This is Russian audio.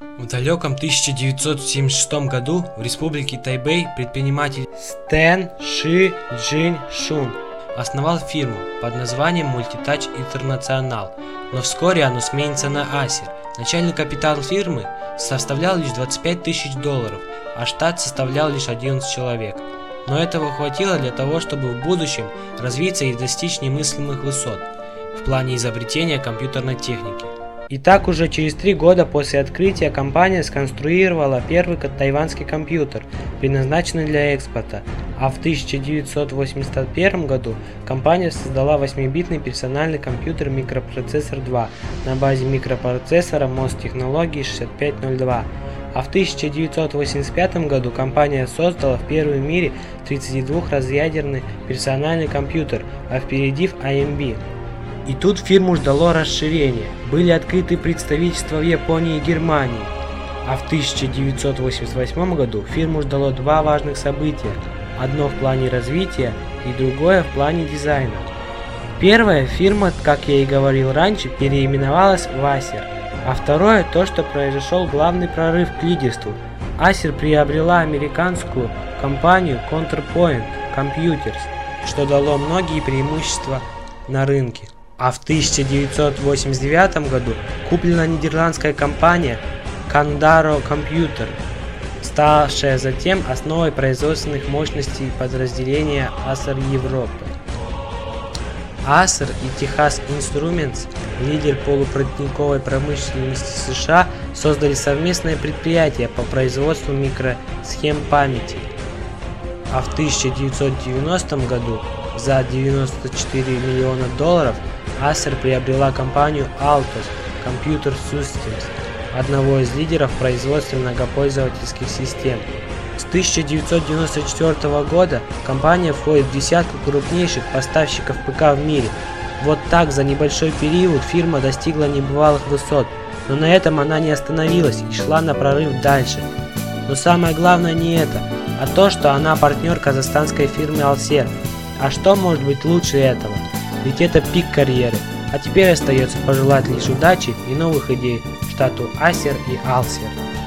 В далеком 1976 году в республике Тайбэй предприниматель Стэн Ши Джин Шун основал фирму под названием Multitouch International, но вскоре оно сменится на Acer. Начальный капитал фирмы составлял лишь $25 тысяч, а штат составлял лишь 11 человек. Но этого хватило для того, чтобы в будущем развиться и достичь немыслимых высот в плане изобретения компьютерной техники. И так уже через 3 года после открытия компания сконструировала первый тайваньский компьютер, предназначенный для экспорта, а в 1981 году компания создала 8-битный персональный компьютер микропроцессор 2 на базе микропроцессора MOS технологии 6502. А в 1985 году компания создала в первый в мире 32-разъядерный персональный компьютер, опередив AMD. И тут фирму ждало расширение. Были открыты представительства в Японии и Германии. А в 1988 году фирму ждало 2 важных события. Одно в плане развития и другое в плане дизайна. Первая фирма, как я и говорил раньше, переименовалась в Acer. А второе, то, что произошел главный прорыв к лидерству. Acer приобрела американскую компанию Counterpoint Computers, что дало многие преимущества на рынке. А в 1989 году куплена нидерландская компания Condaro Computer, ставшая затем основой производственных мощностей подразделения Acer Европы. Acer и Texas Instruments, лидер полупроводниковой промышленности США, создали совместное предприятие по производству микросхем памяти. А в 1990 году за $94 миллиона Acer приобрела компанию Altos Computer Systems, одного из лидеров в производстве многопользовательских систем. С 1994 года компания входит в десятку крупнейших поставщиков ПК в мире. Вот так за небольшой период фирма достигла небывалых высот, но на этом она не остановилась и шла на прорыв дальше. Но самое главное не это, а то, что она партнер казахстанской фирмы Alcer. А что может быть лучше этого? Ведь это пик карьеры. А теперь остается пожелать лишь удачи и новых идей штату Acer и Alcer.